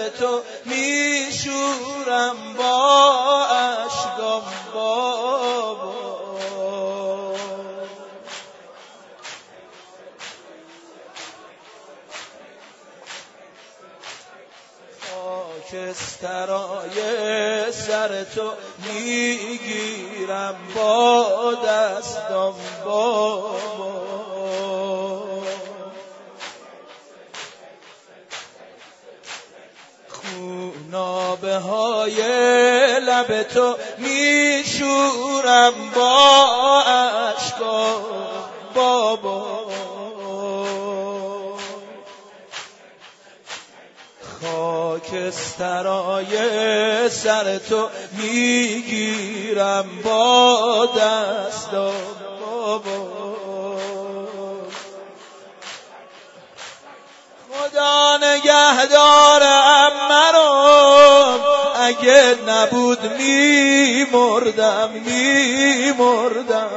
لب تو میشورم با اشکام بابا. خاکسترای سر تو میگیرم با دستام بابا. خونابه های لب تو میشورم با اشکام بابا. خاکسترای سر تو میگیرم با دستام بابا. خدا نگهدارم مرا، اگه نبود میمردم میمردم.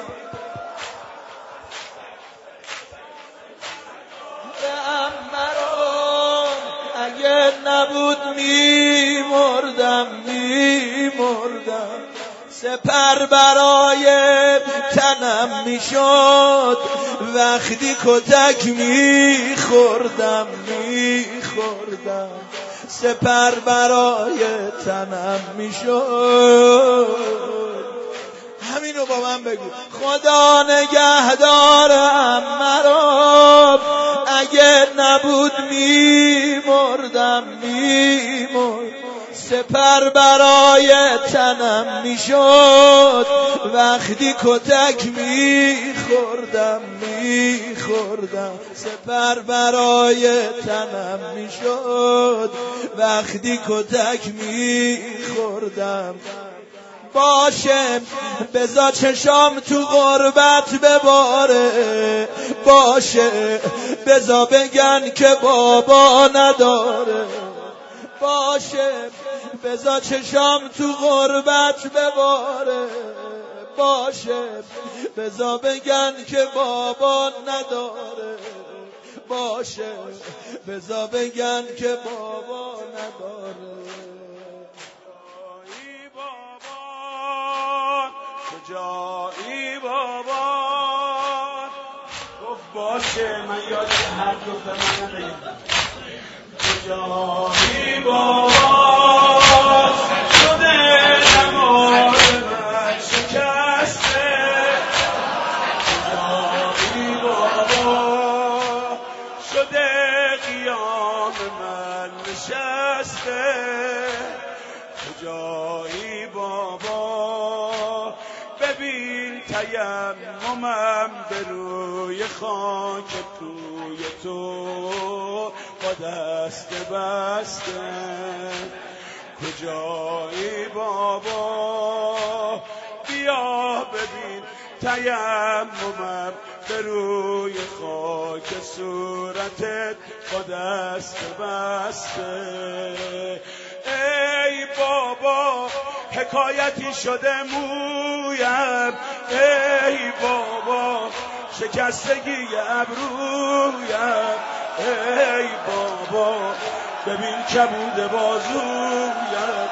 اگه نبود میمردم میمردم. سپر برای تنم میشد وقتی کتک میخوردم میخوردم. سپر برای تنم میشد. همینو با من بگو. خدا نگهدارم مرا، اگه نبود میمردم میمردم. سپر برای تنم میشد وقتی کتک میخوردم میخوردم. سپر برای تنم میشد وقتی کتک میخوردم. باشه بذار چشام تو غربت بباره، باشه بذار بگن که بابا نداره. باشه بذار چشام تو غربت بباره، باشه بذار بگن که بابا نداره. باشه بذار بگن که بابا نداره. کجایی بابا؟ گفت باشه من یاد هر گفت من بگم. کجایی بابا؟ شده نمار من شکسته. کجایی بابا؟ شده قیام من نشسته. کجایی بابا؟ ببین تیممم به روی خاک توی تو با دست بسته. کجایی بابا؟ بیا ببین تیممم به روی خاک صورتت با دست بسته. ای بابا حکایتی شده مویم، ای بابا شکستگی ابرویم. ای بابا ببین کبود بازویم.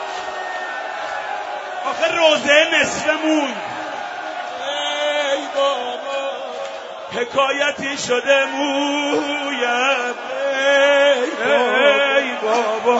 آخه روزه نصف موند. ای بابا حکایتی شده مویم، ای بابا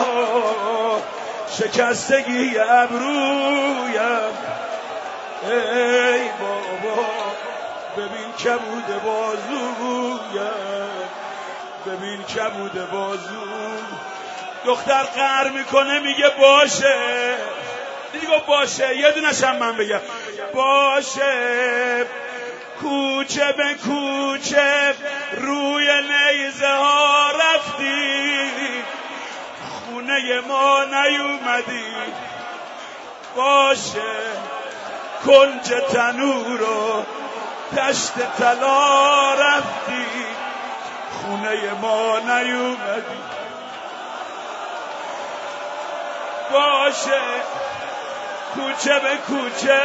شکستگی ابرویم. ای بابا ببین کبود بازویم، ببین کبود بازویم. دختر قهر میکنه میگه باشه. دیگه باشه یه دونشم من بگم باشه. کوچه به کوچه روی نیزه ها رفتی، خونه ما نیومدی. باشه کنج تنور و دشت طلا رفتی، خونه ما نیومدی. باشه کوچه به کوچه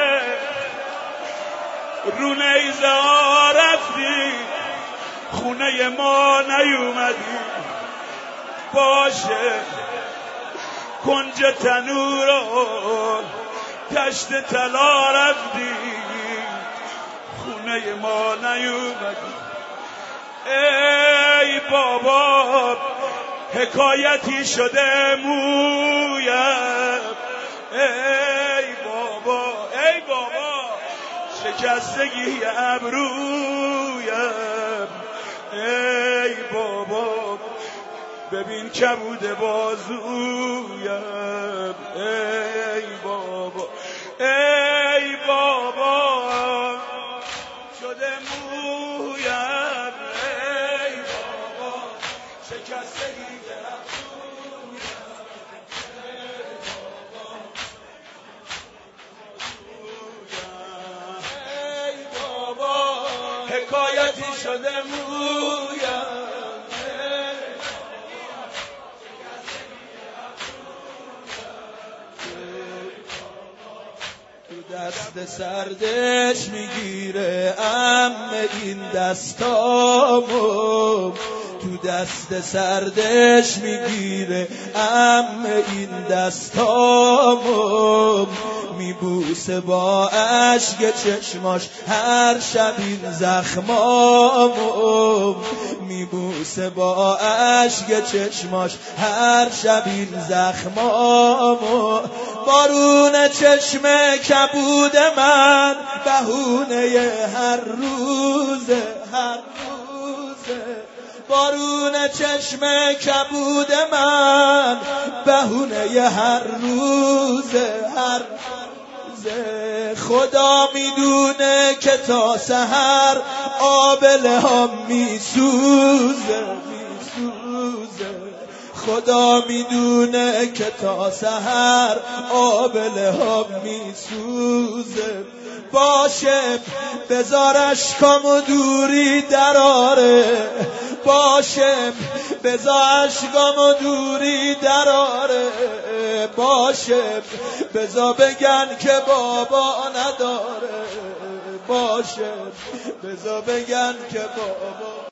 رو نیزه ها رفتی، خونه ما نیومدی. باشه کنج تنور و تشت طلا رفتی خونه ما نیومدی. ای بابا حکایتی شده مویم، ای بابا شکستگی ابرویم، ای بابا ببین کبود بازویم، ای بابا شده مویم، ای بابا شکستگی حکایتی شده مویم. تو دست سردش میگیره عمه این دستامو، تو دست سردش میگیره عمه این دستامو، میبوسه با اشک چشماش هر شب این زخمامو، میبوسه با اشک چشماش هر شب این زخمامو. بارون چشم کبود من بهونه هر روزه، بارون چشم کبود من بهونه هر روزه، خدا میدونه که تا سحر آبله ها میسوزه، خدا میدونه که تا سحر آبله ها میسوزه. باشه بذار اشکامو دوری دراره، باشه بذار اشکامو دوری دراره، باشه بذار بگن که بابا نداره، باشه بذار بگن که بابا